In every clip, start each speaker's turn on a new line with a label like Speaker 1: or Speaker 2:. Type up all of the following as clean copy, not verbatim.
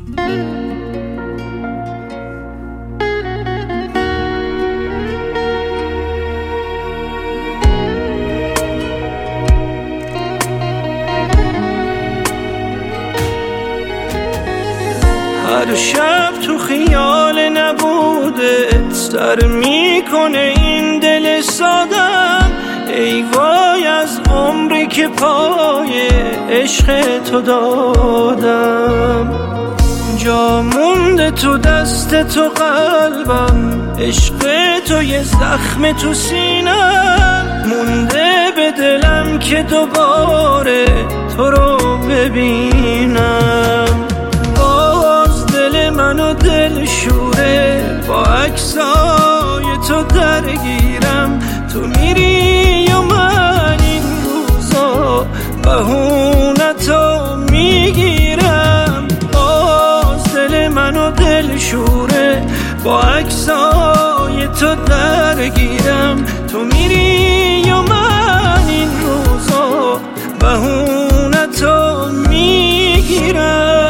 Speaker 1: هر شب تو خیال نبودت سر میکنه این دل سادم. ای وای از عمری که پای عشق تو دادم. جا مونده تو دست تو قلبم، عشق تو یه زخم تو سینم. مونده به دلم که دوباره تو رو ببینم. باز دل منو دل شوره، با عکسای تو درگیرم. تو میری و من این روزا بهونتو میگیرم. باز دل منو دل شوره، با عکسای تو درگیرم. تو میری و من این روزا بهونتو میگیرم.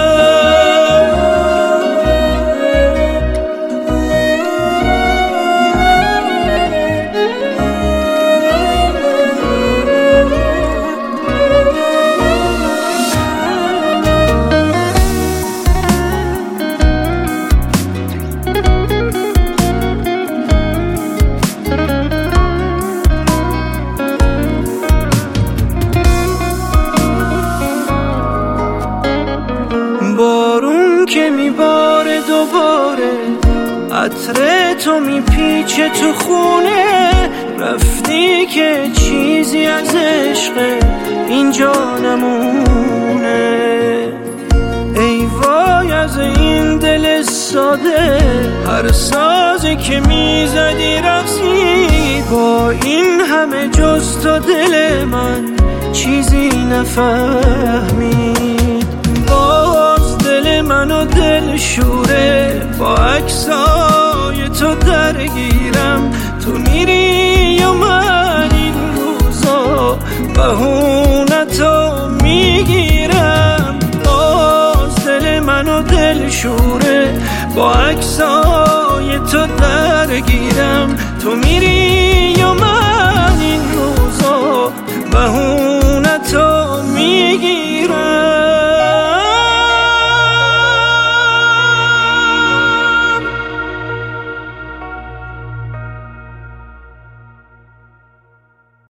Speaker 1: بارون که میباره دوباره، عطر تو میپیچه تو خونه. رفتی که چیزی از عشق اینجا نمونه. ای وای از این دل ساده، هر سازی که میزدی رقصی. با این همه جز تو دل من چیزی نفهمید. باز دل منو دل شوره، با عکسای تو درگیرم. تو میری و من این روزا بهونتو میگیرم. باز دل منو دل شوره، با عکسای تو درگیرم. تو میری و من این روزا بهونتو میگیرم.